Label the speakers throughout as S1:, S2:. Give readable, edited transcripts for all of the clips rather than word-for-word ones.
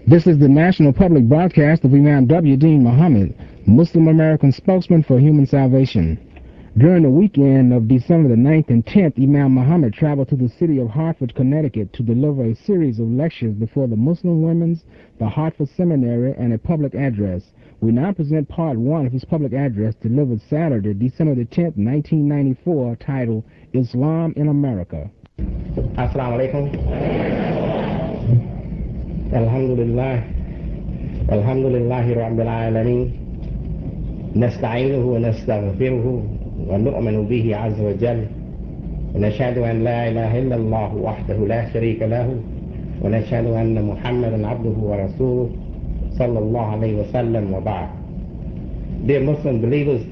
S1: This is the National Public Broadcast of Imam W. Deen Muhammad, Muslim American spokesman for human salvation. During the weekend of December the 9th and 10th, Imam Muhammad traveled to the city of Hartford, Connecticut to deliver a series of lectures before the Muslim Women's, the Hartford Seminary, and a public address. We now present part one of his public address delivered Saturday, December the 10th, 1994, titled Islam in America.
S2: Assalamu alaikum. Alhamdulillah. Alhamdulillahi Rabbil Alameen. نستعينه ونستغفره ونؤمن به عز وجل ونشهد أن لا إله إلا الله وحده لا شريك له ونشهد أن محمدا عبده ورسوله صلى الله عليه وسلم وبعد. Dear Muslim believers,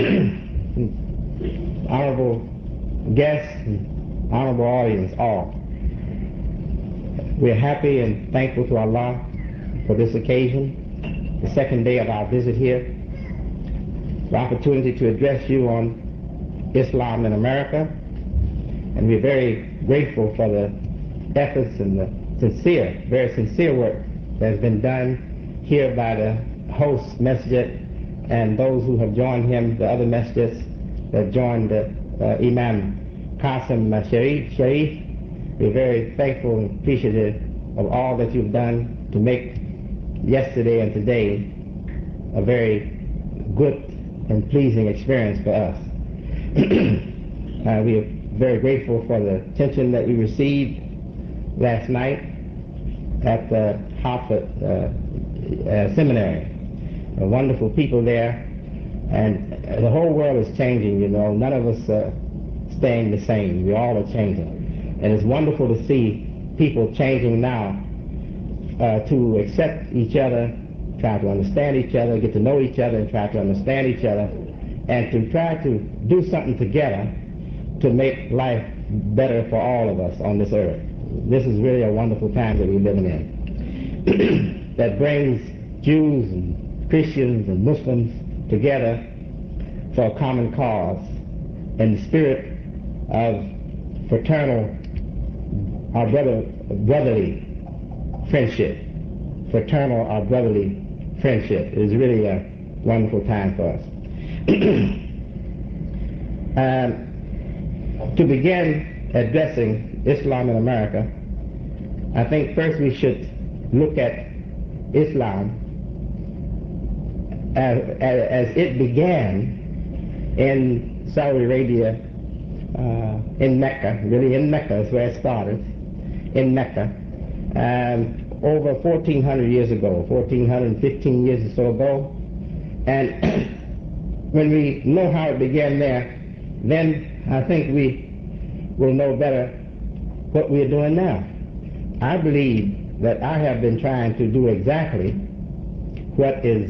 S2: honorable guests, honorable audience, all, we're happy and thankful to Allah for this occasion, the second day of our visit here, the opportunity to address you on Islam in America, and we're very grateful for the efforts and the very sincere work that has been done here by the host masjid and those who have joined him, the other masjids that joined Imam Qasim Sharif. We're very thankful and appreciative of all that you've done to make yesterday and today a very good and pleasing experience for us. We are very grateful for the attention that we received last night at the Hartford Seminary. Wonderful people there, and the whole world is changing, you know. None of us are staying the same. We all are changing. And it's wonderful to see people changing now to accept each other, try to understand each other, get to know each other, and try to understand each other, and to try to do something together to make life better for all of us on this earth. This is really a wonderful time that we're living in that brings Jews and Christians and Muslims together for a common cause in the spirit of fraternal, our brotherly friendship. Fraternal, our brotherly friendship. It is really a wonderful time for us. To begin addressing Islam in America, I think first we should look at Islam as it began in Saudi Arabia, in Mecca. Really in Mecca is where it started, in Mecca, over 1,400 years ago, 1,415 years or so ago. And when we know how it began there, then I think we will know better what we are doing now. I believe that I have been trying to do exactly what is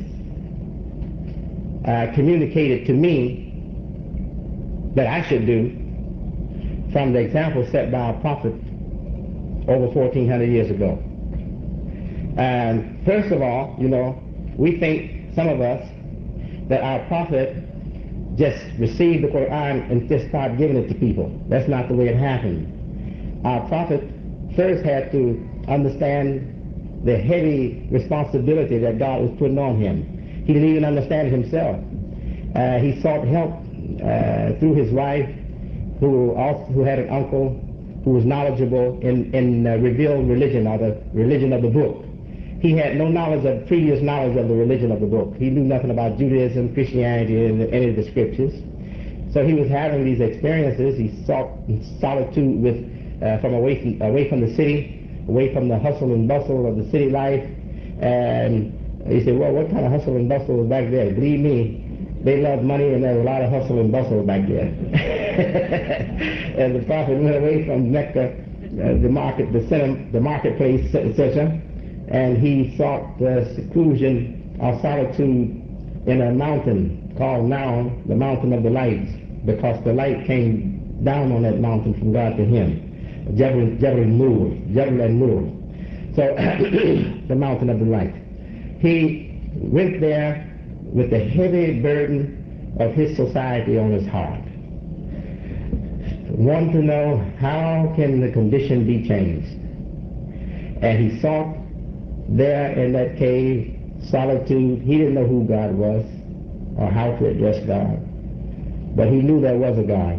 S2: communicated to me that I should do from the example set by our prophet over 1,400 years ago. First of all, you know, we think, some of us, that our prophet just received the Quran and just started giving it to people. That's not the way it happened. Our prophet first had to understand the heavy responsibility that God was putting on him. He didn't even understand it himself. He sought help through his wife, who had an uncle who was knowledgeable in revealed religion, or the religion of the book. He had no previous knowledge of the religion of the book. He knew nothing about Judaism, Christianity, and any of the scriptures. So he was having these experiences. He sought solitude away from the city, away from the hustle and bustle of the city life. And he said, well, what kind of hustle and bustle was back there? Believe me, they loved money, and there was a lot of hustle and bustle back there. And the prophet went away from Mecca, the marketplace, etc., and he sought seclusion or solitude in a mountain called now the Mountain of the Lights, because the light came down on that mountain from God to him, Jabal Nur. So the Mountain of the Light. He went there with the heavy burden of his society on his heart. Wanted to know how can the condition be changed. And he sought there in that cave, solitude. He didn't know who God was or how to address God, but he knew there was a God.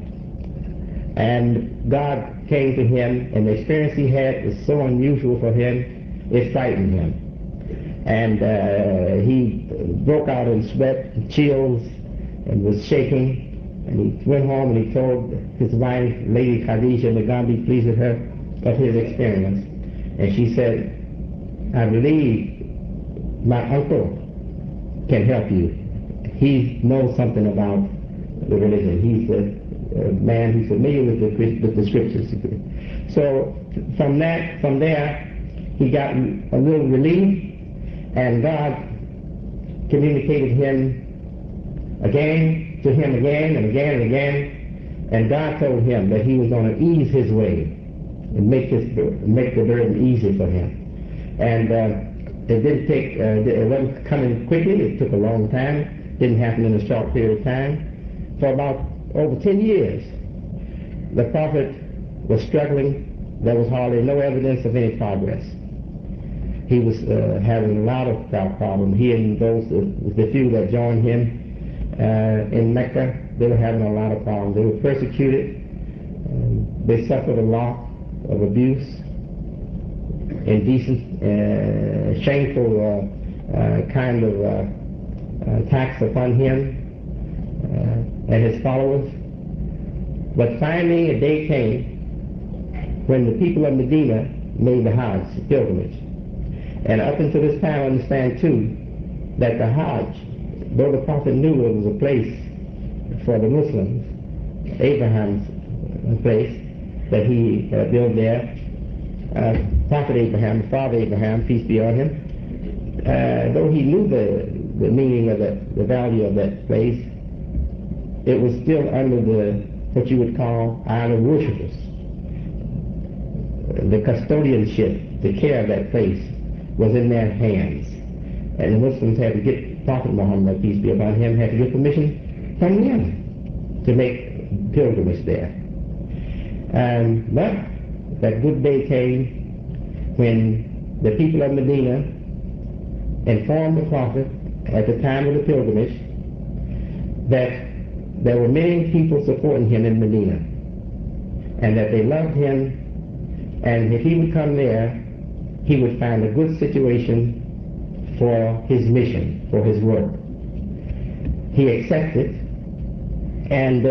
S2: And God came to him, and the experience he had was so unusual for him, it frightened him. And he broke out in sweat and chills and was shaking. And he went home and he told his wife, Lady Khadijah, may God be pleased with her, of his experience. And she said, I believe my uncle can help you. He knows something about the religion. He's a man who's familiar with the scriptures. So from there, he got a little relief, and God communicated to him again and again, and God told him that he was going to ease his way and make the burden easy for him. And it didn't take, it wasn't coming quickly. It took a long time. Didn't happen in a short period of time. For about over 10 years, the prophet was struggling. There was hardly no evidence of any progress. He was having a lot of problems. He and the few that joined him in Mecca, they were having a lot of problems. They were persecuted. They suffered a lot of abuse, indecent, shameful kind of attacks upon him and his followers. But finally a day came when the people of Medina made the Hajj, the pilgrimage. And up until this time, I understand too that the Hajj, though the Prophet knew it was a place for the Muslims, Abraham's place that he built there, Prophet Abraham, Father Abraham, peace be on him, though he knew the meaning of the value of that place, it was still under what you would call idol worshippers. The custodianship, the care of that place was in their hands. And the Muslims had to get, Prophet Muhammad, peace be upon him, had to get permission from them to make pilgrimage there. But that good day came when the people of Medina informed the Prophet at the time of the pilgrimage that there were many people supporting him in Medina and that they loved him, and if he would come there, he would find a good situation for his mission, for his work. He accepted, and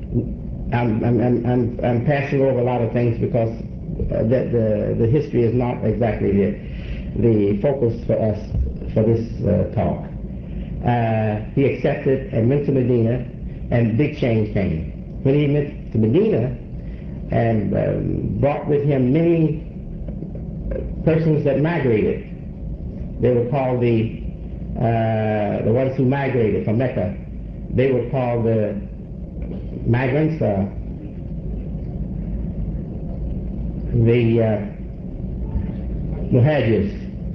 S2: I'm passing over a lot of things because the history is not exactly the focus for us for this talk. He accepted and went to Medina, and big change came. When he went to Medina and brought with him many persons that migrated, they were called the ones who migrated from Mecca. They were called the migrants, the muhajirs.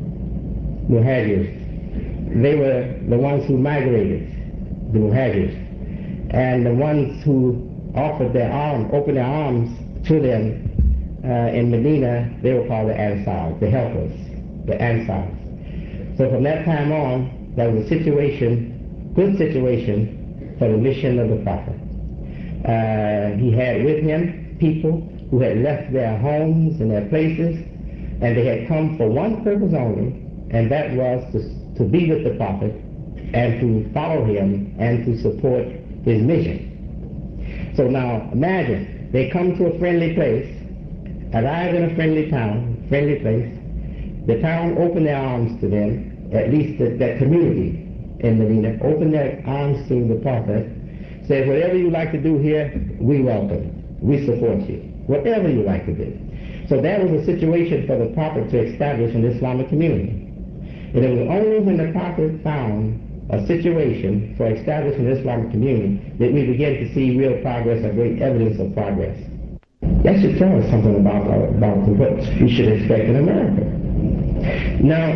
S2: They were the ones who migrated, the muhajirs. And the ones who offered their arms, opened their arms to them in Medina, they were called the Ansars, the helpers, the Ansars. So from that time on, there was a situation, good situation, for the mission of the Prophet. He had with him people who had left their homes and their places, and they had come for one purpose only, and that was to be with the Prophet and to follow him and to support his mission. So now imagine, they come to a friendly place, arrive in a friendly town, friendly place. The town opened their arms to them, at least that community in Medina, opened their arms to the Prophet, said, whatever you like to do here, we welcome, we support you, whatever you like to do. So that was a situation for the Prophet to establish an Islamic community. And it was only when the Prophet found a situation for establishing an Islamic community that we begin to see real progress or great evidence of progress. That should tell us something about what we should expect in America. Now,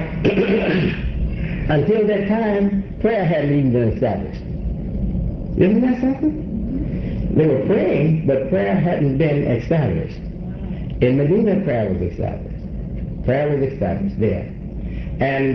S2: until that time, prayer hadn't even been established. Isn't that something? They were praying, but prayer hadn't been established. In Medina, prayer was established. Prayer was established there. And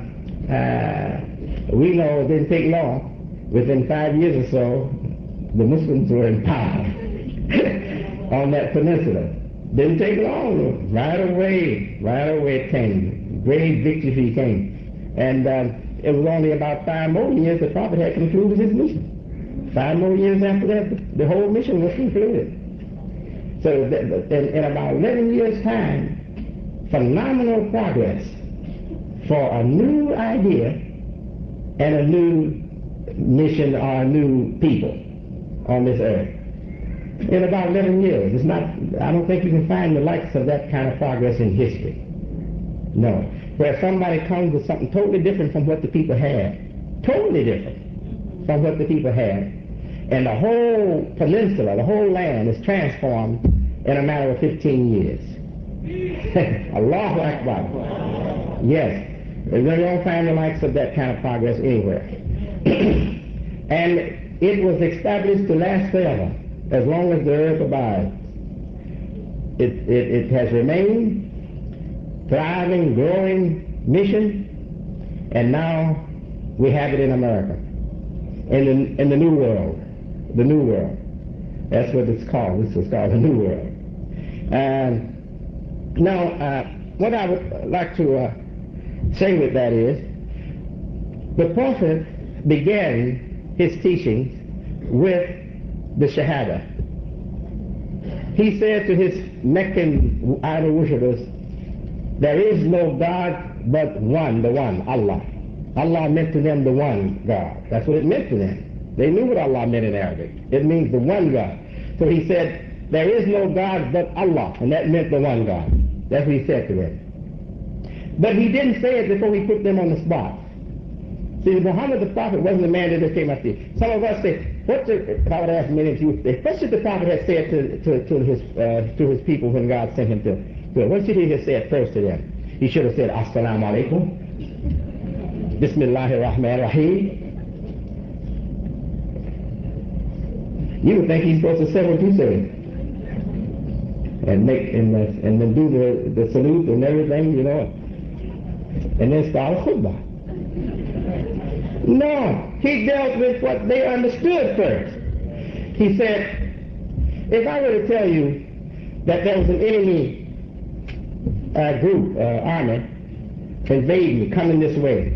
S2: we know it didn't take long. Within 5 years or so, the Muslims were in power on that peninsula. Didn't take long. Right away it came. Great victory came. And it was only about 5 more years the prophet had concluded his mission. 5 more years after that, the whole mission was concluded. So in about 11 years' time, phenomenal progress for a new idea and a new mission or a new people on this earth. In about 11 years. It's not, I don't think you can find the likes of that kind of progress in history. No. Where somebody comes with something totally different from what the people had. Totally different from what the people had. And the whole peninsula, the whole land is transformed in a matter of 15 years. Allahu Akbar. Yes. You don't find the likes of that kind of progress anywhere. And it was established to last forever, as long as the earth abides. It has remained thriving, growing mission, and now we have it in America, in the New World. The New World. That's what it's called. This is called the New World. Now, what I would like to say with that is, the Prophet began his teachings with the Shahada. He said to his Meccan idol worshippers, there is no God but one, the one, Allah. Allah meant to them the one God. That's what it meant to them. They knew what Allah meant in Arabic. It means the one God. So he said, there is no God but Allah, and that meant the one God. That's what he said to them. But he didn't say it before he put them on the spot. See, Muhammad the Prophet wasn't a man that just came out there. Some of us say, if I would ask many of you, what should the Prophet have said to his people when God sent him to? What should he have said first to them? He should have said, Assalamu alaikum, Bismillahir Rahmanir Rahim. You would think he's supposed to say what you say, and then do the salute and everything, you know, and then start a khutbah. No, he dealt with what they understood first. He said, if I were to tell you that there was an enemy group, army, invading me, coming this way,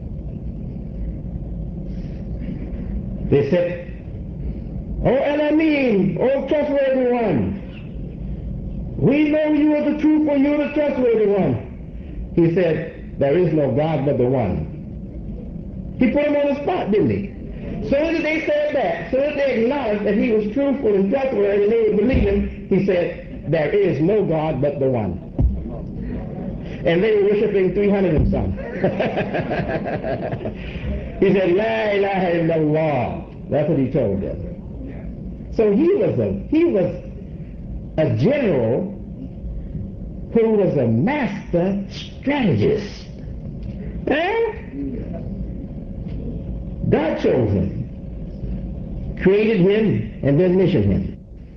S2: they said, "Oh Elamim, oh trustworthy one, we know you are the truth, for you are the trustworthy one." He said, there is no God but the one. He put him on the spot, didn't he? So as they said that, so as they acknowledged that he was truthful and trustworthy and they would believe him, he said, there is no God but the one. And they were worshiping 300 and some. He said, La ilaha illallah. That's what he told them. So he was a general who was a master strategist. God chose him, created him, and then missioned him.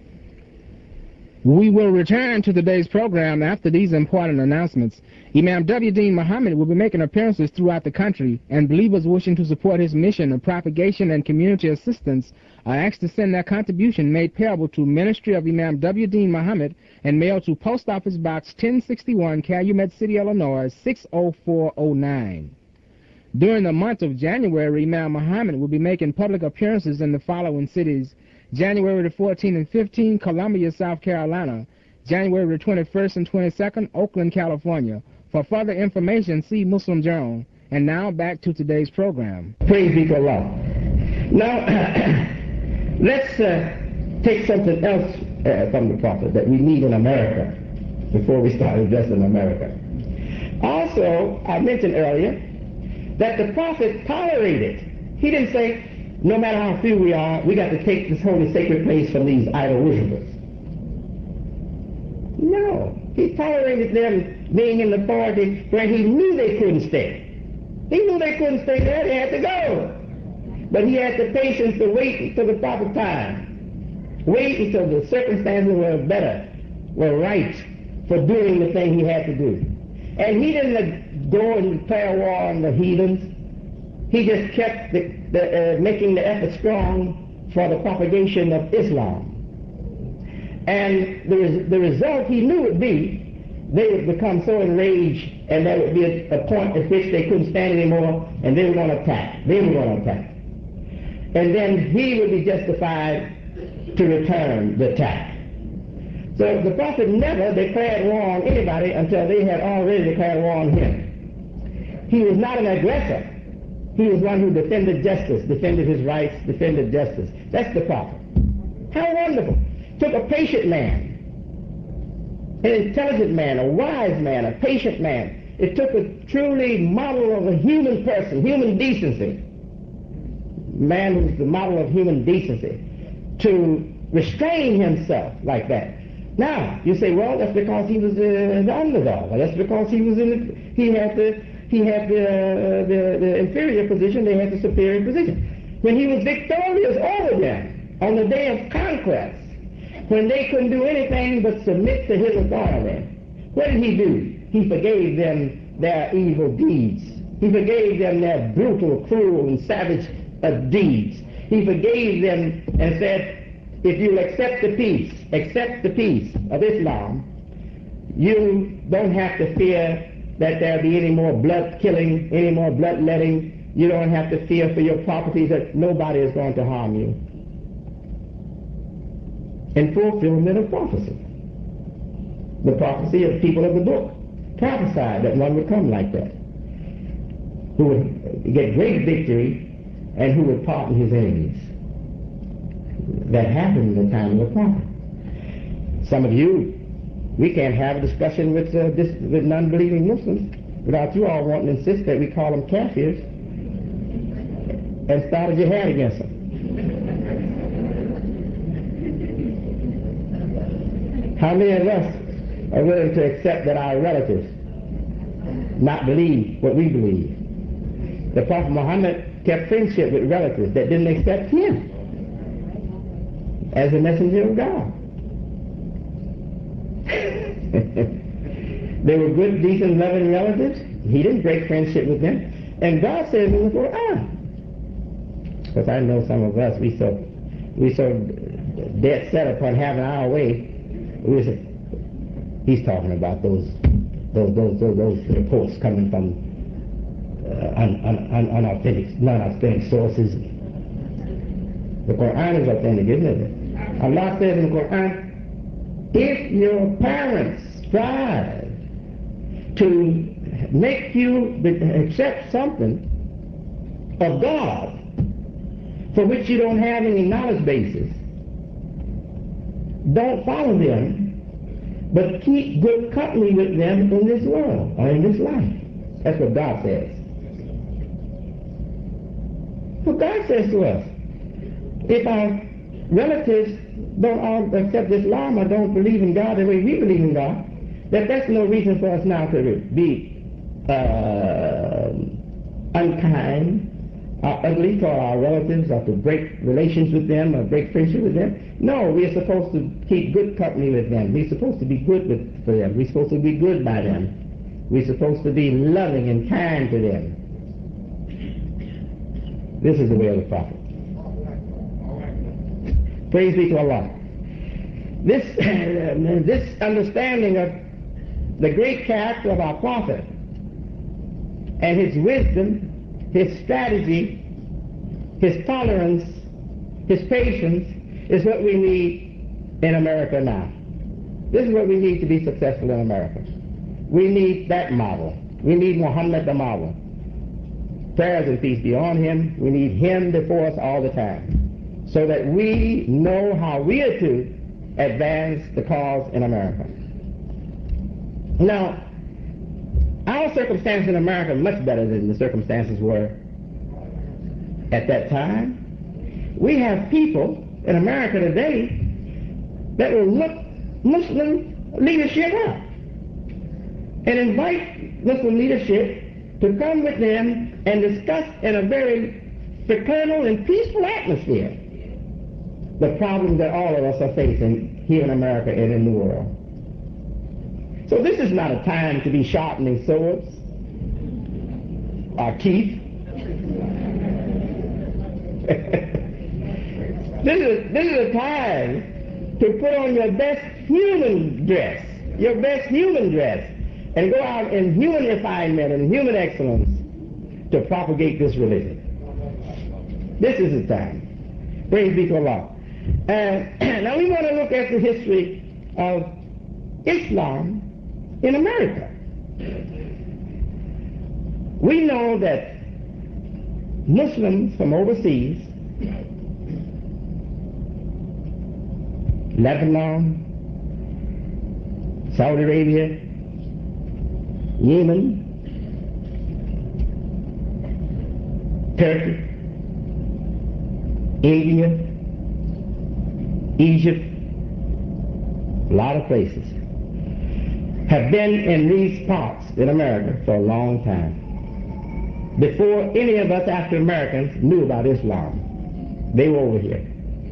S1: We will return to today's program after these important announcements. Imam W. Deen Muhammad will be making appearances throughout the country, and believers wishing to support his mission of propagation and community assistance are asked to send their contribution made payable to Ministry of Imam W. Deen Muhammad and mailed to Post Office Box 1061, Calumet City, Illinois, 60409. During the month of January, Imam Muhammad will be making public appearances in the following cities: January the 14th and 15th, Columbia, South Carolina; January the 21st and 22nd, Oakland, California. For further information, see Muslim Journal. And now back to today's program.
S2: Praise be to Allah. Now, let's take something else from the Prophet that we need in America before we start addressing America. Also, I mentioned earlier that the Prophet tolerated. He didn't say, no matter how few we are, we got to take this holy sacred place from these idol worshippers. No, he tolerated them being in authority where he knew they couldn't stay. He knew they couldn't stay there, they had to go. But he had the patience to wait until the proper time. Wait until the circumstances were better, were right for doing the thing he had to do. And he didn't go and declare war on the heathens. He just kept making the effort strong for the propagation of Islam. And the result he knew would be they would become so enraged, and there would be a point at which they couldn't stand anymore, and they were going to attack. They were going to attack. And then he would be justified to return the attack. So the prophet never declared war on anybody until they had already declared war on him. He was not an aggressor. He was one who defended justice, defended his rights, defended justice. That's the prophet. How wonderful. Took a patient man, an intelligent man, a wise man, a patient man. It took a truly model of a human person, human decency. Man who's the model of human decency, to restrain himself like that. Now, you say, well, that's because he was the underdog. Well, that's because he had the inferior position, they had the superior position. When he was victorious over them on the day of conquest, when they couldn't do anything but submit to his authority, what did he do? He forgave them their evil deeds. He forgave them their brutal, cruel, and savage deeds. He forgave them and said, if you'll accept the peace of Islam, you don't have to fear that there'll be any more blood killing, any more bloodletting. You don't have to fear for your properties, that nobody is going to harm you. In fulfillment of prophecy. The prophecy of people of the book prophesied that one would come like that, who would get great victory and who would pardon his enemies. That happened in the time of the prophet. Some of you, we can't have a discussion with non-believing Muslims without you all wanting to insist that we call them kafirs and start a jihad against them. How many of us are willing to accept that our relatives not believe what we believe? The Prophet Muhammad kept friendship with relatives that didn't accept him as a messenger of God. They were good, decent, loving relatives. He didn't break friendship with them. And God says in the Quran, because I know some of us, we so dead set upon having our way. He's talking about those reports coming from unauthentic sources. The Quran is authentic, isn't it? Allah says in the Quran, if your parents strive to make you accept something of God for which you don't have any knowledge basis, don't follow them, but keep good company with them in this world or in this life. That's what God says. What God says to us, if our relatives don't all accept Islam or don't believe in God the way we believe in God, that's no reason for us now to be unkind or ugly toward our relatives, or to break relations with them or break friendship with them. No, we are supposed to keep good company with them. We're supposed to be good for them. We're supposed to be good by them. We're supposed to be loving and kind to them. This is the way of the prophet. Praise be to Allah. This understanding of the great character of our prophet and his wisdom, his strategy, his tolerance, his patience is what we need in America now. This is what we need to be successful in America. We need that model. We need Muhammad the model. Prayers and peace be on him. We need him before us all the time, so that we know how we are to advance the cause in America. Now, our circumstances in America are much better than the circumstances were at that time. We have people in America today that will look Muslim leadership up and invite Muslim leadership to come with them and discuss in a very fraternal and peaceful atmosphere the problems that all of us are facing here in America and in the world. So this is not a time to be sharpening swords or teeth. This is a time to put on your best human dress, and go out in human refinement and human excellence to propagate this religion. This is the time. Praise be to Allah. Now we want to look at the history of Islam in America. We know that Muslims from overseas, Lebanon, Saudi Arabia, Yemen, Turkey, India, Egypt, a lot of places, have been in these parts in America for a long time. Before any of us African Americans knew about Islam, they were over here.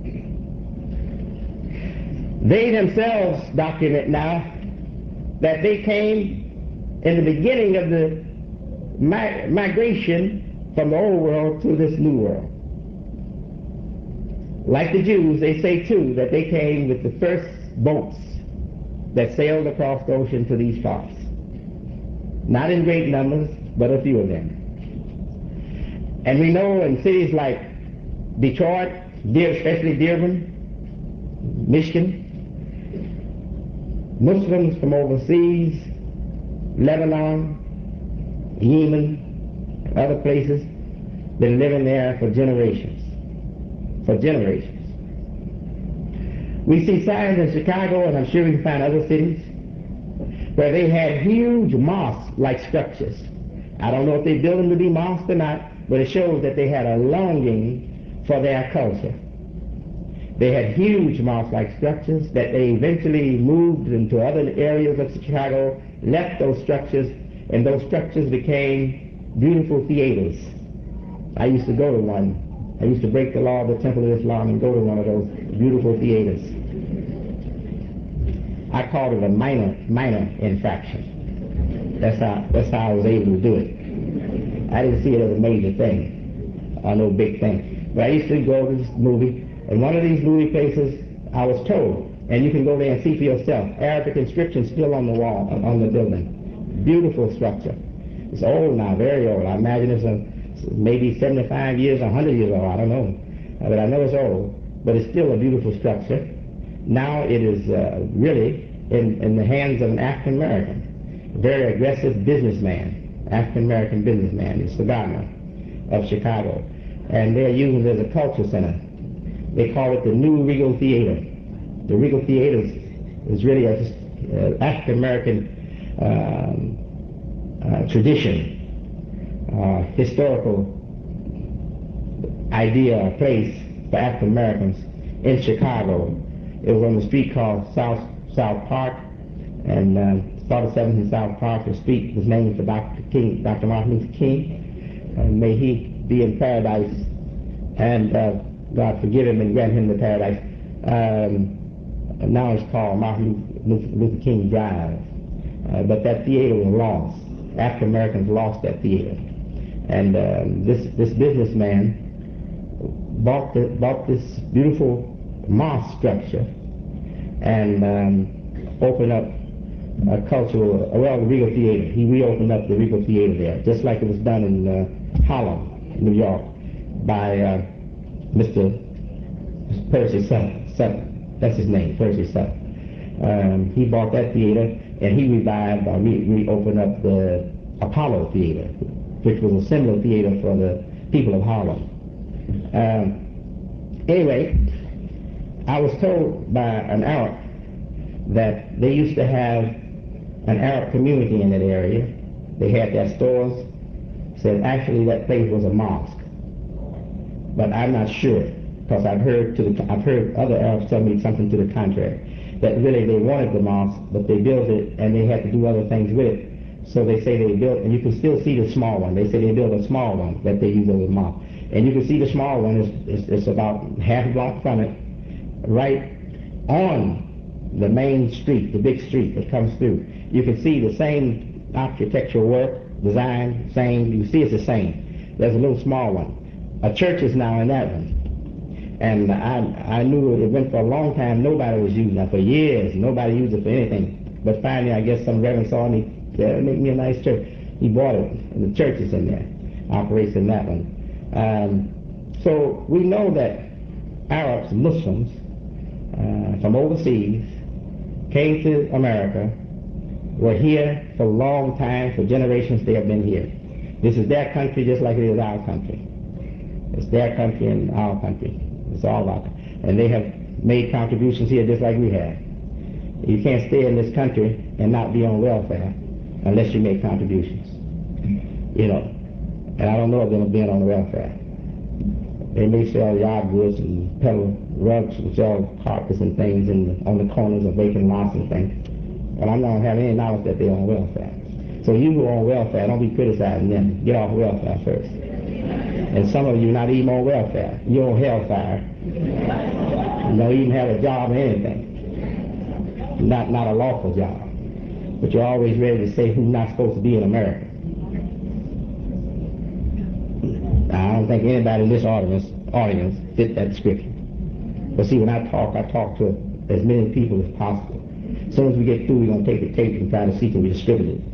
S2: They themselves document now that they came in the beginning of the migration from the old world to this new world. Like the Jews, they say too that they came with the first boats that sailed across the ocean to these parts. Not in great numbers, but a few of them. And we know in cities like Detroit, especially Dearborn, Michigan, Muslims from overseas, Lebanon, Yemen, and other places, been living there for generations. We see signs in Chicago, and I'm sure we can find other cities, where they had huge mosque-like structures. I don't know if they built them to be mosques or not, but it shows that they had a longing for their culture. They had huge mosque-like structures that they eventually moved into other areas of Chicago, left those structures, and those structures became beautiful theaters. I used to go to one. I used to break the law of the Temple of Islam and go to one of those beautiful theaters. I called it a minor infraction. That's how I was able to do it. I didn't see it as a major thing or no big thing. But I used to go to this movie, and one of these movie places, I was told, and you can go there and see for yourself, Arabic inscriptions still on the wall, on the building. Beautiful structure. It's old now, very old. I imagine it's maybe 75 years, 100 years old, I don't know. But I know it's old, but it's still a beautiful structure. Now it is really in the hands of an African American, very aggressive businessman, African American businessman, it's the Gardner of Chicago. And they're using it as a culture center. They call it the New Regal Theater. The Regal Theater is really an African American tradition, historical idea or place for African Americans in Chicago. It was on the street called South Park, and started 17th South Park. The street was named for Dr. Martin Luther King. May he be in paradise, and God forgive him and grant him the paradise. Now it's called Martin Luther King Drive. But that theater was lost. African Americans lost that theater. And this businessman bought this beautiful mosque structure and opened up a cultural, the Regal Theater. He reopened up the Regal Theater there, just like it was done in Harlem, New York, by Mr. Percy Sutton. That's his name, Percy Sutton. He bought that theater, and he revived or reopened up the Apollo Theater, which was a similar theater for the people of Harlem. Anyway, I was told by an Arab that they used to have an Arab community in that area. They had their stores. Said actually that place was a mosque, but I'm not sure, because I've heard other Arabs tell me something to the contrary, that really they wanted the mosque, but they built it and they had to do other things with it. So they say they built, and you can still see the small one. They say they built a small one that they use as a mosque. And you can see the small one is about half a block from it, right on the main street, the big street that comes through. You can see the same architectural work, design, same. You see it's the same. There's a little small one. A church is now in that one. And I knew it went for a long time. Nobody was using it. For years, nobody used it for anything. But finally, I guess some reverend saw me, said, make me a nice church. He bought it, and the church is in there. Operates in that one. So we know that Arabs, Muslims, from overseas, came to America, were here for a long time, for generations they have been here. This is their country just like it is our country. It's their country and our country. It's all our country. And they have made contributions here just like we have. You can't stay in this country and not be on welfare unless you make contributions. You know, and I don't know of them being on welfare. They may sell yard goods and peddle rugs and sell carpets and things on the corners of vacant lots and things. But I don't have any knowledge that they're on welfare. So you who are on welfare, don't be criticizing them. Get off welfare first. And some of you not even on welfare. You're on hellfire. You don't even have a job or anything. Not a lawful job. But you're always ready to say who's not supposed to be in America. I don't think anybody in this audience fit that description. But see, when I talk to as many people as possible. As soon as we get through, we're going to take the tape and try to see can we distribute it.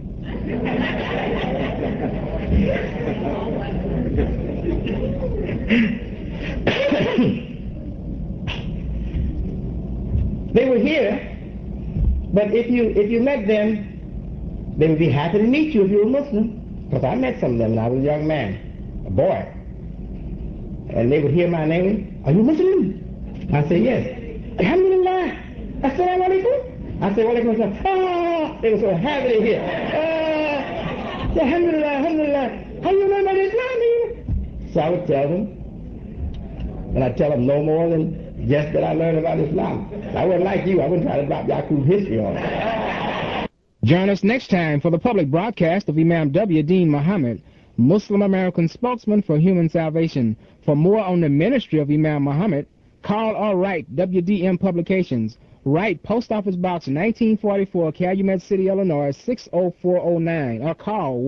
S2: They were here, but if you met them, they would be happy to meet you if you were Muslim. Because I met some of them when I was a young man, a boy. And they would hear my name, are you Muslim? I say, yes. Alhamdulillah. Assalamu alaikum. I said, walaikum assalam. Ah, they were so happy to hear. Alhamdulillah, alhamdulillah. How you know about Islam? So I would tell them. And I tell them no more than just that I learned about Islam. I wouldn't like you. I wouldn't try to drop Yaqub history on them.
S1: Join us next time for the public broadcast of Imam W. Deen Muhammad, Muslim American spokesman for human salvation. For more on the ministry of Imam Muhammad, call or write WDM Publications. Write Post Office Box 1944, Calumet City, Illinois 60409, or call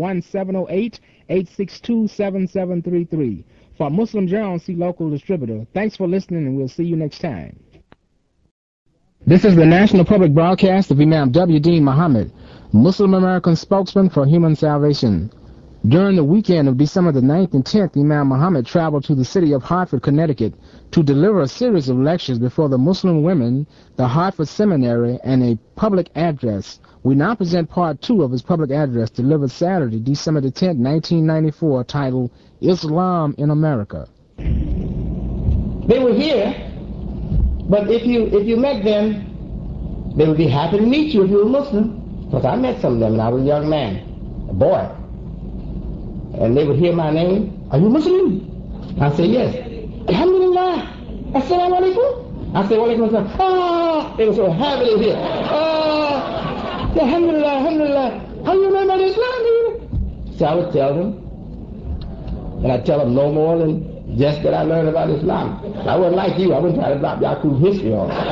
S1: 1-708-862-7733. For Muslim Journal, see local distributor. Thanks for listening, and we'll see you next time. This is the National Public Broadcast of Imam W. Deen Muhammad, Muslim American spokesman for human salvation. During the weekend of December the 9th and 10th, Imam Muhammad traveled to the city of Hartford, Connecticut, to deliver a series of lectures before the Muslim women, the Hartford Seminary, and a public address. We now present part 2 of his public address delivered Saturday, December the 10th, 1994, titled Islam in America.
S2: They were here, but if you met them, they would be happy to meet you if you were Muslim. Because I met some of them when I was a young man, a boy. And they would hear my name, are you Muslim? I say, yes. Alhamdulillah. Assalamu alaikum. I say, walaikum assalam. Ah, they were so happy to hear. Ah, alhamdulillah, alhamdulillah. How you know about Islam? So I would tell them, and I tell them no more than just that I learned about Islam. I wouldn't like you. I wouldn't try to drop Yaqub history on them.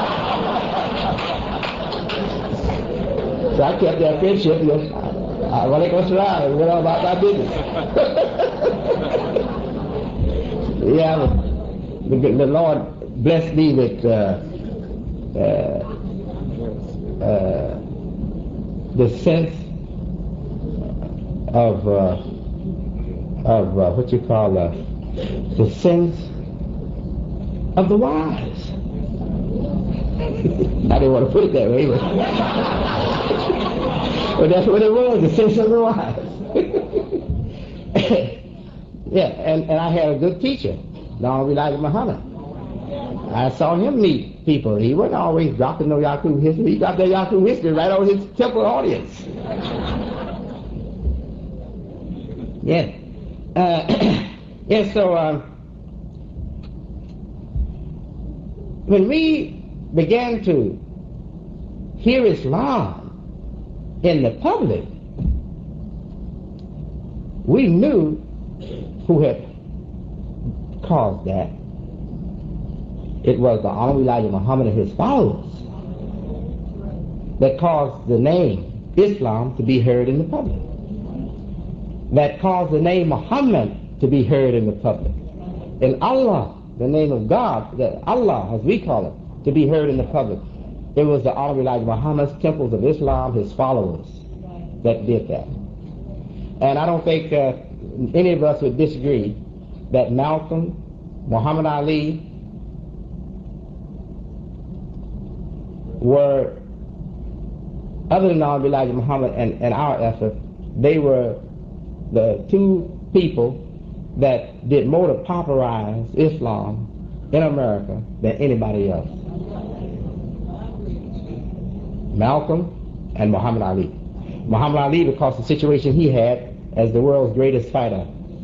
S2: So I kept their friendship, walaikum assalam, went on about my business. Yeah, the Lord blessed me with the sense of what you call the sense of the wise. I didn't want to put it that way, but that's what it was, the sense of the wise. Yeah, and I had a good teacher, Long Elijah Muhammad. I saw him meet people. He wasn't always dropping no Yaqub history. He dropped that Yaqub history right on his temple audience. Yeah. Yeah, so when we began to hear Islam in the public, we knew who had caused that. It was the Honorable Elijah Muhammad and his followers. that caused the name Islam to be heard in the public, that caused the name Muhammad to be heard in the public, and Allah, the name of God, that Allah, as we call it, to be heard in the public. It was the Honorable Elijah Muhammad's temples of Islam, his followers, that did that. And I don't think any of us would disagree that Malcolm, Muhammad Ali were, other than Honorable Elijah Muhammad and our effort, they were the two people that did more to popularize Islam in America than anybody else. Malcolm and Muhammad Ali. Muhammad Ali because of the situation he had as the world's greatest fighter.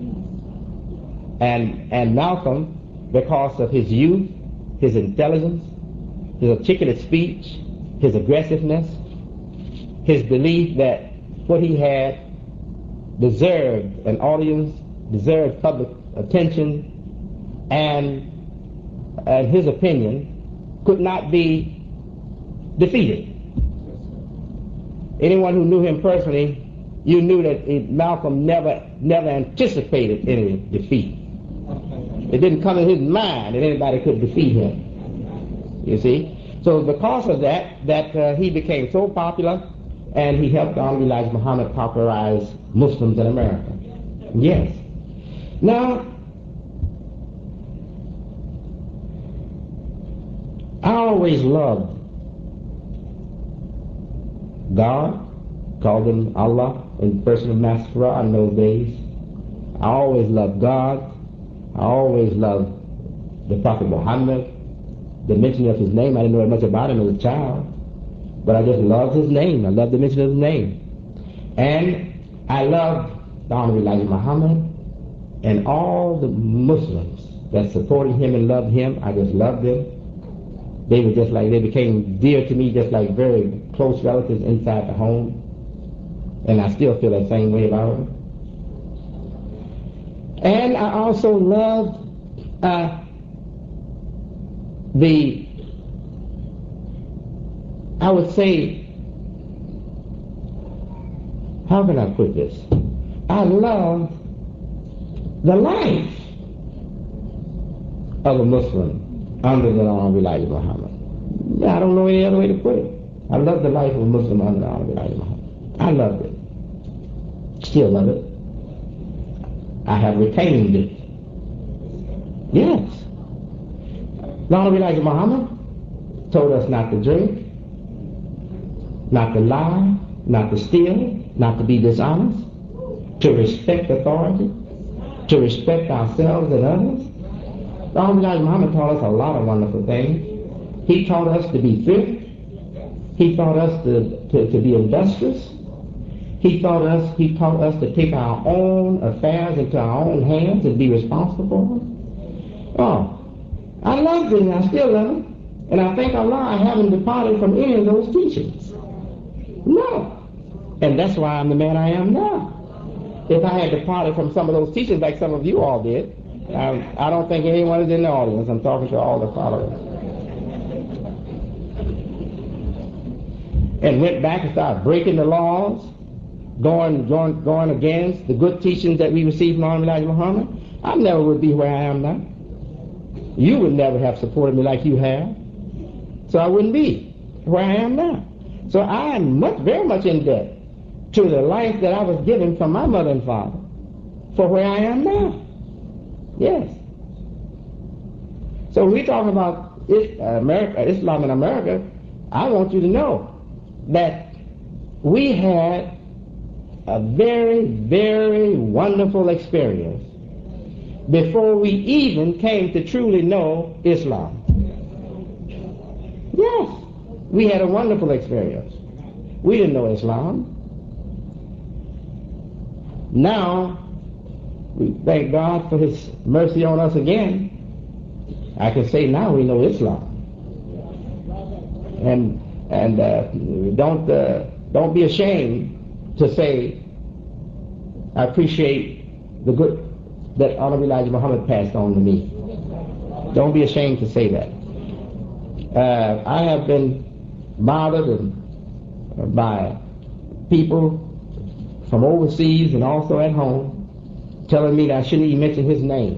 S2: And Malcolm because of his youth, his intelligence, his articulate speech, his aggressiveness, his belief that what he had deserved an audience, deserved public attention, and his opinion could not be defeated. Anyone who knew him personally, you knew that Malcolm never anticipated any defeat. It didn't come in his mind that anybody could defeat him. You see? So because of that he became so popular, and he helped Honorable Elijah Muhammad popularize Muslims in America. Yes. Now, I always loved God, called him Allah in the person of Master Farah in those days. I always loved God. I always loved the Prophet Muhammad. The mention of his name, I didn't know much about him as a child, but I just loved his name. I loved the mention of his name. And I loved the Honorable Elijah Muhammad and all the Muslims that supported him and loved him. I just loved them. They were just like, they became dear to me, just like very close relatives inside the home. And I still feel that same way about them. And I also loved I would say, how can I put this? I loved the life of a Muslim under the Honorable Elijah Muhammad. I don't know any other way to put it. I love the life of a Muslim under the Honorable Elijah Muhammad. I loved it. Still love it. I have retained it. Yes. The Honorable Elijah Muhammad told us not to drink, not to lie, not to steal, not to be dishonest, to respect authority, to respect ourselves and others. The Honorable Elijah Muhammad taught us a lot of wonderful things. He taught us to be thrift. He taught us to be industrious. He taught us to take our own affairs into our own hands and be responsible for them. Oh, I love them. I still love them. And I thank Allah I haven't departed from any of those teachings. No. And that's why I'm the man I am now. If I had departed from some of those teachings like some of you all did, I don't think anyone is in the audience. I'm talking to all the followers. And went back and started breaking the laws, going against the good teachings that we received from Honorable Elijah Muhammad, I never would be where I am now. You would never have supported me like you have. So I wouldn't be where I am now. So I am very much in debt to the life that I was given from my mother and father for where I am now. Yes. So when we talk about Islam in America, I want you to know that we had a very, very wonderful experience before we even came to truly know Islam. Yes, we had a wonderful experience. We didn't know Islam. Now, we thank God for His mercy on us again. I can say now we know Islam. And don't be ashamed to say, I appreciate the good that Honorable Elijah Muhammad passed on to me. Don't be ashamed to say that. I have been bothered by people from overseas and also at home, telling me that I shouldn't even mention his name.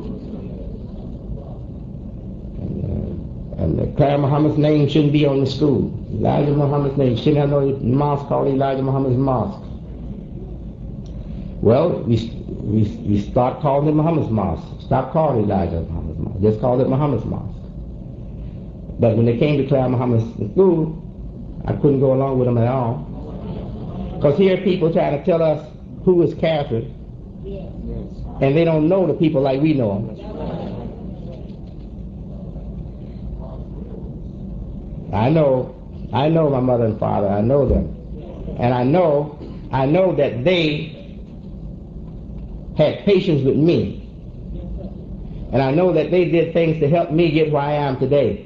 S2: And Clara Muhammad's name shouldn't be on the school. Elijah Muhammad's name shouldn't have no mosque called Elijah Muhammad's Mosque. Well, we start calling it Muhammad's Mosque. Stop calling Elijah Muhammad's Mosque. Just call it Muhammad's Mosque. But when they came to Clara Muhammad's school, I couldn't go along with them at all. Because here people trying to tell us who is Kafir, and they don't know the people like we know them. I know my mother and father, I know them. And I know that they had patience with me. And I know that they did things to help me get where I am today.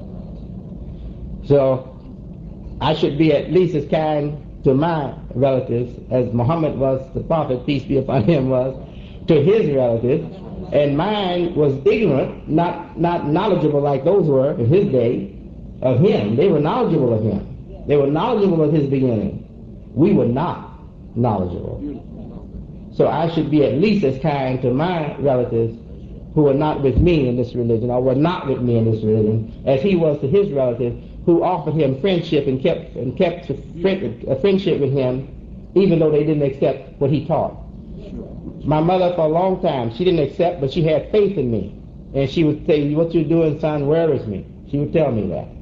S2: So I should be at least as kind to my relatives as Muhammad was, the Prophet, peace be upon him, was to his relatives. And mine was ignorant, not knowledgeable like those were in his day of him. They were knowledgeable of him. They were knowledgeable of his beginning. We were not knowledgeable. So I should be at least as kind to my relatives who were not with me in this religion, or were not with me in this religion, as he was to his relatives who offered him friendship and kept a friendship with him, even though they didn't accept what he taught. My mother, for a long time, she didn't accept, but she had faith in me. And she would say, "What you're doing, son, worries me." She would tell me that.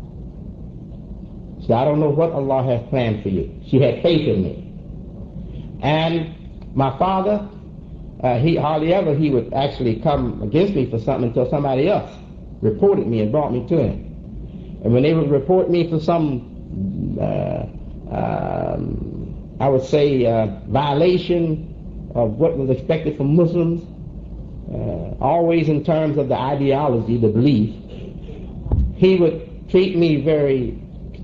S2: So I don't know what Allah has planned for you. She had faith in me. And my father, he would actually come against me for something until somebody else reported me and brought me to him. And when they would report me for some, I would say, violation of what was expected from Muslims, always in terms of the ideology, the belief, he would treat me very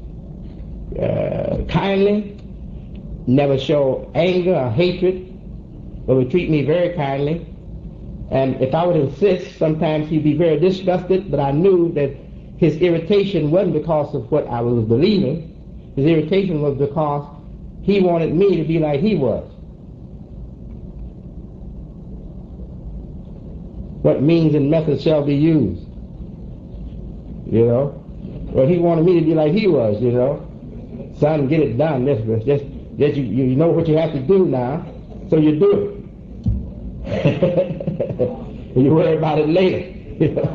S2: kindly, never show anger or hatred, but would treat me very kindly. And if I would insist, sometimes he'd be very disgusted, but I knew that his irritation wasn't because of what I was believing. His irritation was because he wanted me to be like he was. What means and methods shall be used? You know? Well, he wanted me to be like he was, you know? Son, get it done. Just you know what you have to do now, so you do it. And you worry about it later. You know?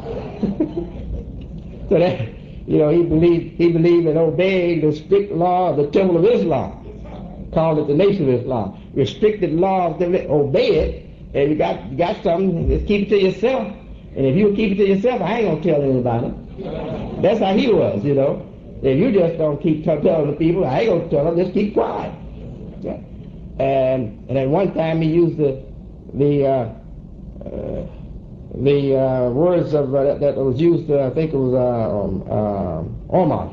S2: So that, you know, he believed in obeying the strict law of the Temple of Islam. Called it the Nation of Islam. Restricted laws, obey it, and you got something, just keep it to yourself. And if you keep it to yourself, I ain't gonna tell anybody. That's how he was, you know. If you just don't keep telling the people, I ain't gonna tell them, just keep quiet. Yeah. And at one time he used the words of that was used, I think it was Omar.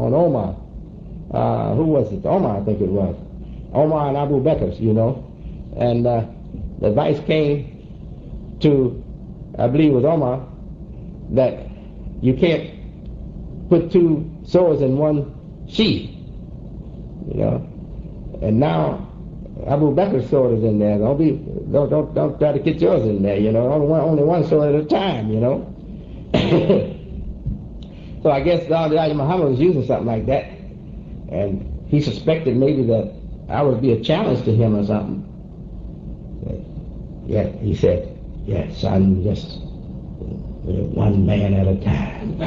S2: Who was it? Omar, I think it was. Omar and Abu Bakr, you know. And the advice came to, I believe it was Omar, that you can't put two swords in one sheath, you know. And now Abu Bakr's sword is in there. Don't try to get yours in there, you know. Only one sword at a time, you know. So I guess Elijah Muhammad was using something like that, and he suspected maybe that I would be a challenge to him or something. Yeah, he said, "Yeah, son, just one man at a time."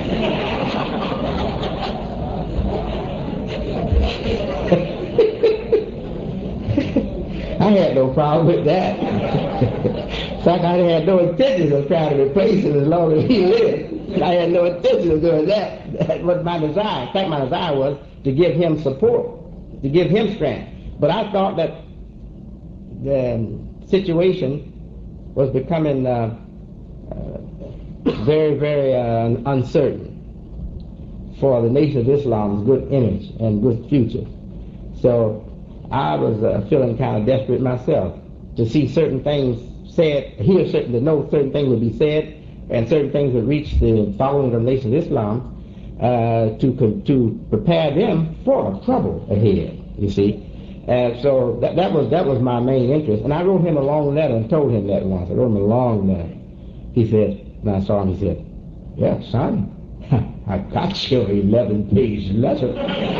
S2: I had no problem with that. In fact, I had no intention of trying to replace him as long as he lived. I had no intention of doing that. That was my desire. In fact, my desire was to give him support, to give him strength. But I thought that the situation was becoming very, very uncertain for the Nation of Islam's good image and good future. So I was feeling kind of desperate myself to see certain things said, to know certain things would be said, and certain things would reach the following of the Nation of Islam. to prepare them for trouble ahead, you see. So that was my main interest. And I wrote him a long letter and told him that once. I wrote him a long letter. He said, when I saw him, he said, "Yeah, son, I got your 11-page letter."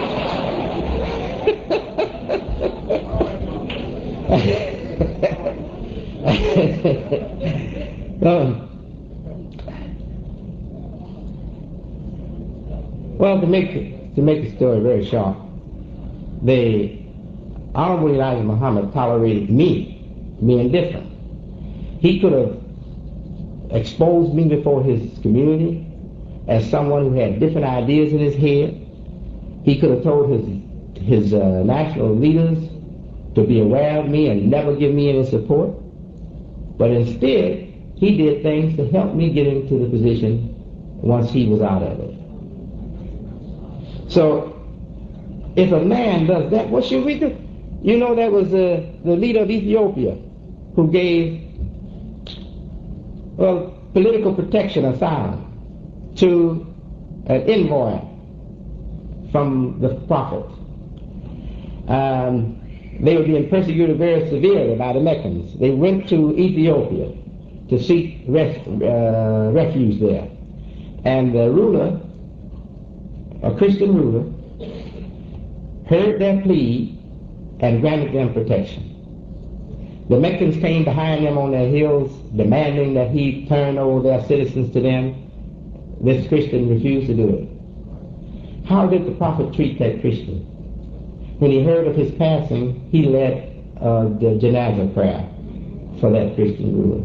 S2: Well, to make the story very short, the Honorable Elijah Muhammad tolerated me being different. He could have exposed me before his community as someone who had different ideas in his head. He could have told his national leaders to be aware of me and never give me any support. But instead, he did things to help me get into the position once he was out of it. So, if a man does that, what should we do? You know, that was the leader of Ethiopia who gave, well, political protection asylum to an envoy from the prophet. They were being persecuted very severely by the Meccans. They went to Ethiopia to seek refuge there. And the ruler, a Christian ruler, heard their plea and granted them protection. The Meccans came behind them on their heels, demanding that he turn over their citizens to them. This Christian refused to do it. How did the prophet treat that Christian? When he heard of his passing, he led the janazah prayer for that Christian ruler.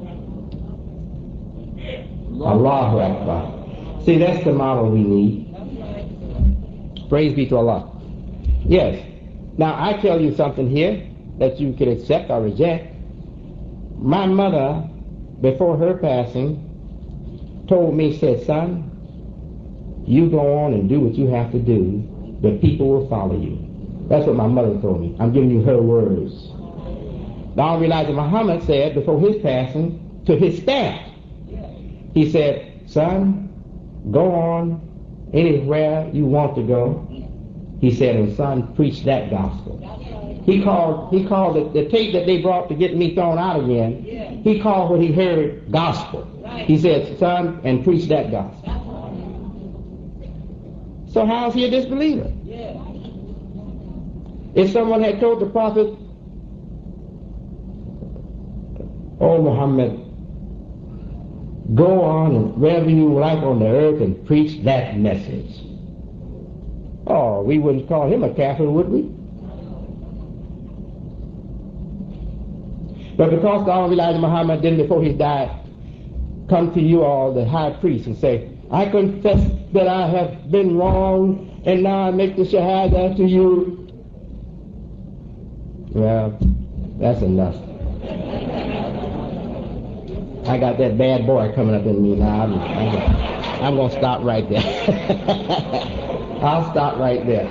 S2: Allahu Akbar. See, that's the model we need. Praise be to Allah. Yes. Now, I tell you something here that you can accept or reject. My mother, before her passing, told me, said, "Son, you go on and do what you have to do. The people will follow you." That's what my mother told me. I'm giving you her words. The Honorable Elijah Muhammad said before his passing to his staff, he said, "Son, go on anywhere you want to go." He said, "And son, preach that gospel." He called the tape that they brought to get me thrown out again, he called what he heard gospel. He said, "Son, and preach that gospel." So how is he a disbeliever? If someone had told the prophet, "Oh Muhammad, go on and wherever you like on the earth and preach that message," oh, we wouldn't call him a kafir, would we? But because the Honorable Elijah Muhammad didn't, before he died, come to you all, the high priest, and say, "I confess that I have been wrong, and now I make the shahada to you," well, that's enough. I got that bad boy coming up in me now. I'm going to stop right there. I'll stop right there.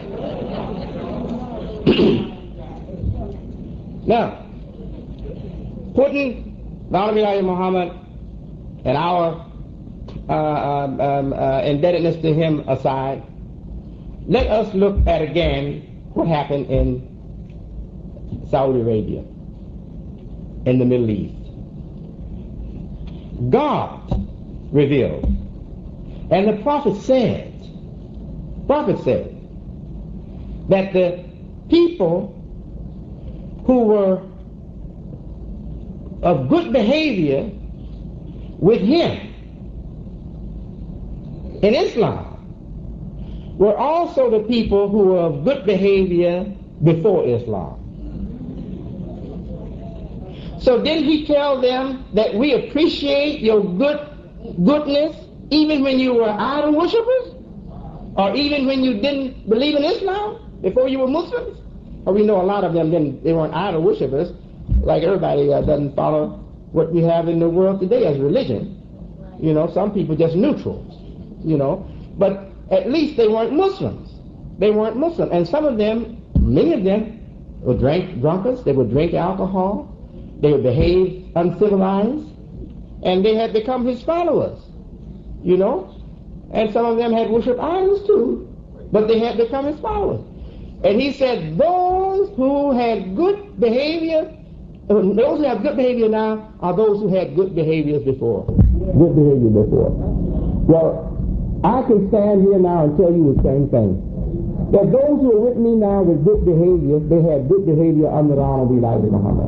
S2: Now, putting the Honorable Elijah Muhammad and our indebtedness to him aside, let us look at again what happened in Saudi Arabia, in the Middle East. God revealed, and the prophet said that the people who were of good behavior with him in Islam were also the people who were of good behavior before Islam. So didn't he tell them that we appreciate your goodness even when you were idol worshippers? Or even when you didn't believe in Islam before you were Muslims? Or we know a lot of them they weren't idol worshippers, like everybody doesn't follow what we have in the world today as religion. You know, some people just neutrals, you know. But at least they weren't Muslims. They weren't Muslim. And some of them, many of them, were drunkards. They would drink alcohol. They would behave uncivilized. And they had become his followers, you know. and some of them had worshipped idols too, but they had become his followers. And he said, those who had good behavior, those who have good behavior now are those who had good behaviors before. Good behavior before. Well, I can stand here now and tell you the same thing. That those who are with me now with good behavior, they had good behavior under the Honorable Elijah Muhammad.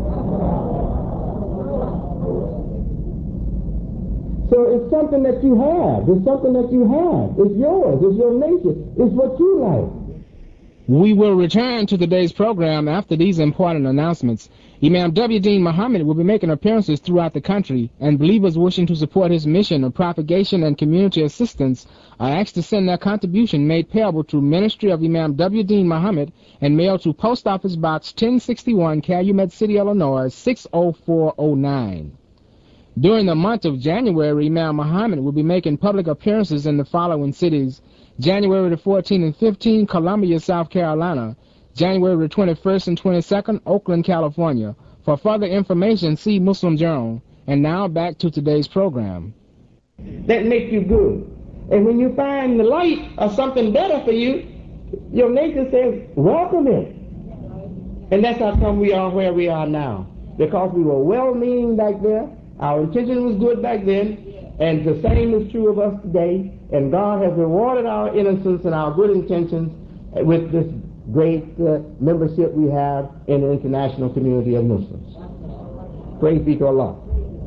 S2: So it's something that you have. It's something that you have. It's yours. It's your nature. It's what you like.
S1: We will return to today's program after these important announcements. Imam W. Dean Muhammad will be making appearances throughout the country, and believers wishing to support his mission of propagation and community assistance are asked to send their contribution made payable to Ministry of Imam W. Dean Muhammad and mailed to Post Office Box 1061, Calumet City, Illinois 60409. During the month of January, Imam Muhammad will be making public appearances in the following cities: January the 14th and 15th, Columbia, South Carolina; January the 21st and 22nd, Oakland, California. For further information, see Muslim Journal. And now back to today's program.
S2: That makes you good. And when you find the light or something better for you, your nature says, welcome it. And that's how come we are where we are now. Because we were well-meaning back there, our intention was good back then, and the same is true of us today. And God has rewarded our innocence and our good intentions with this great membership we have in the international community of Muslims. Praise be to Allah.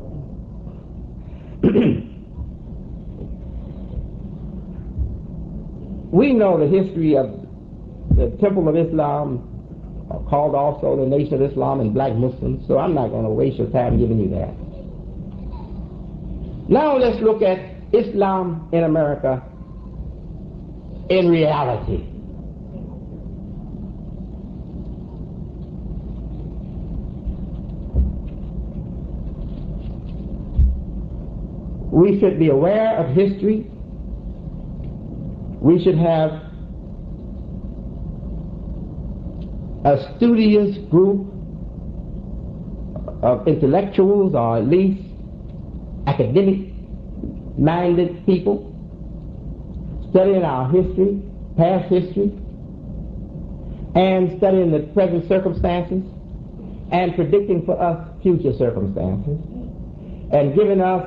S2: We know the history of the Temple of Islam, called also the Nation of Islam, and black Muslims, so I'm not going to waste your time giving you that. Now let's look at Islam in America in reality. We should be aware of history. We should have a studious group of intellectuals, or at least academic-minded people, studying our history, past history, and studying the present circumstances, and predicting for us future circumstances, and giving us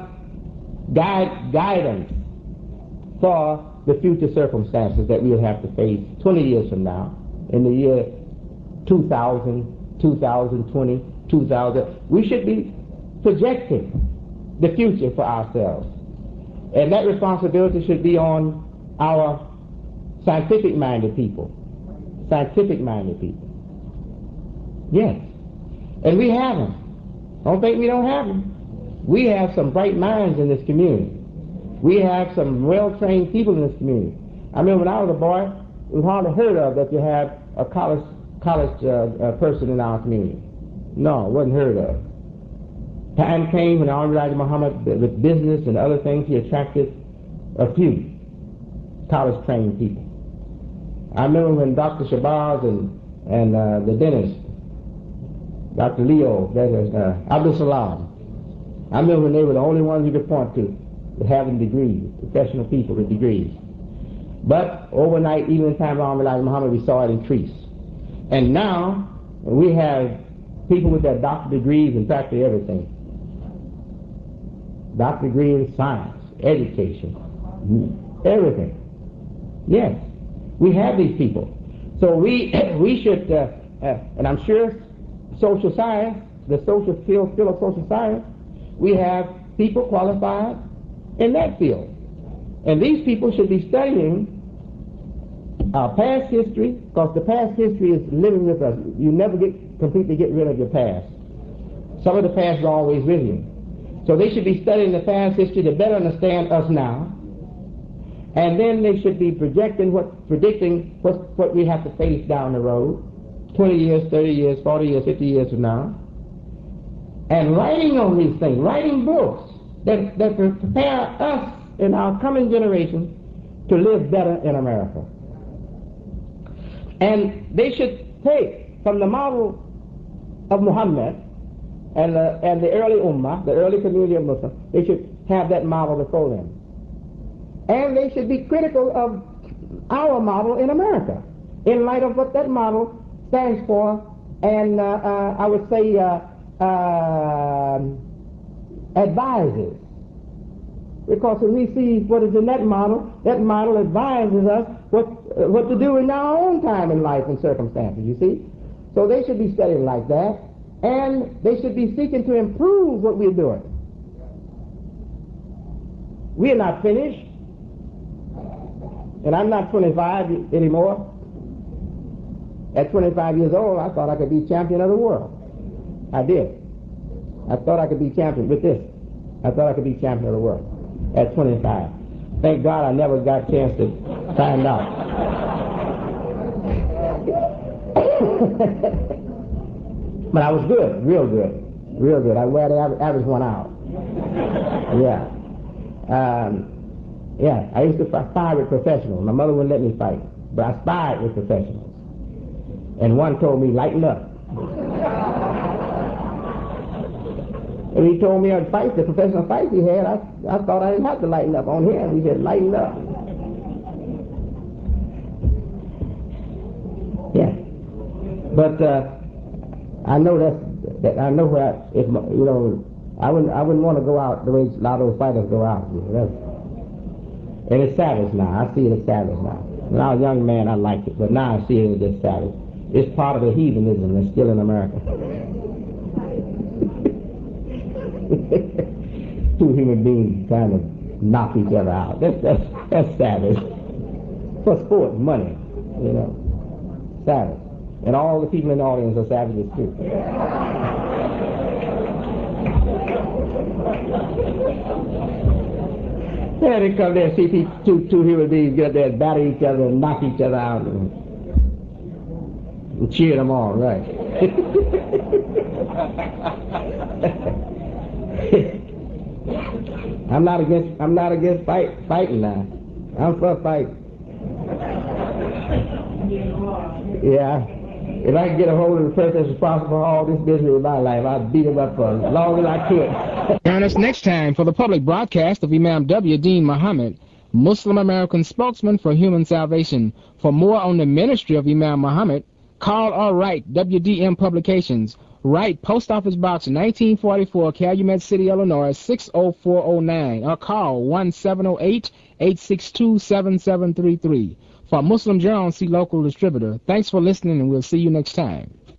S2: guidance for the future circumstances that we'll have to face 20 years from now, in the year 2000, 2020, 2000. We should be projecting the future for ourselves. And that responsibility should be on our scientific-minded people. Scientific-minded people. Yes. And we have them. Don't think we don't have them. We have some bright minds in this community. We have some well-trained people in this community. I remember when I was a boy, it was hardly heard of that you had a college person in our community. No, it wasn't heard of. Time came when Honorable Elijah Muhammad, with business and other things, he attracted a few college-trained people. I remember when Dr. Shabazz and the dentist, Dr. Leo, Abdul Salam, I remember when they were the only ones you could point to having degrees, professional people with degrees. But overnight, even in the time of Honorable Elijah Muhammad, we saw it increase. And now we have people with their doctorate degrees in practically everything. Doctorate degree in science, education, everything. Yes, we have these people. So we should, and I'm sure social science, the social field of social science, we have people qualified in that field. And these people should be studying our past history, because the past history is living with us. You never completely get rid of your past. Some of the past is always with you. So they should be studying the past history to better understand us now. And then they should be predicting what we have to face down the road, 20 years, 30 years, 40 years, 50 years from now. And writing on these things, writing books that prepare us and our coming generations to live better in America. And they should take from the model of Muhammad and the early Ummah, the early community of Muslims, they should have that model before them. And they should be critical of our model in America in light of what that model stands for, and I would say advises. Because when we see what is in that model advises us what to do in our own time in life and circumstances, you see. So they should be studying like that, and they should be seeking to improve what we're doing. We're not finished, and I'm not 25 anymore. At 25 years old, I thought I could be champion of the world. I did. I thought I could be champion with this. I thought I could be champion of the world at 25. Thank God I never got a chance to find out. But I was good, real good, real good. I wear the average 1 hour. Yeah. Yeah, I used to spy with professionals. My mother wouldn't let me fight, but I spied with professionals. And one told me, lighten up. And he told me on fights, the professional fights he had, I thought I didn't have to lighten up on him. He said, lighten up. Yeah. But I know that I know where, if you know, I wouldn't want to go out the way a lot of those fighters go out. You know, and it's savage now. I see it as savage now. When I was a young man, I liked it, but now I see it as savage. It's part of the heathenism that's still in America. Two human beings trying to knock each other out. That's savage. For sport, money, you know, savage. And all the people in the audience are savages too. Yeah, they come there and see two human beings get there and batter each other and knock each other out and cheer them on, right? I'm not against fighting now. I'm for fighting. Yeah. If I could get a hold of the person that's responsible for all this business in my life, I'd beat him up for as long as I could.
S1: Join us next time for the public broadcast of Imam W. Deen Muhammad, Muslim American spokesman for human salvation. For more on the ministry of Imam Muhammad, call or write WDM Publications. Write Post Office Box 1944, Calumet City, Illinois 60409, or call 1-708-862-7733. For Muslim Journal, see local distributor. Thanks for listening, and we'll see you next time.